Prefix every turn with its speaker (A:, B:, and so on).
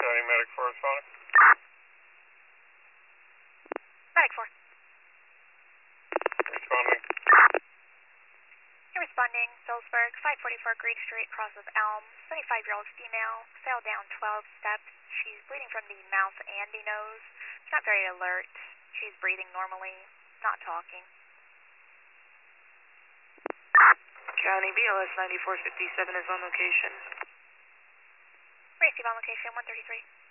A: County Medic 4 responding.
B: Medic 4.
A: Responding.
B: You're responding. Phillipsburg, 544 Greek Street, cross of Elm. 75-year-old female, fell down 12 steps. She's bleeding from the mouth and the nose. She's not very alert. She's breathing normally, not talking.
C: County BLS 9457 is on location.
B: Receive on location 133.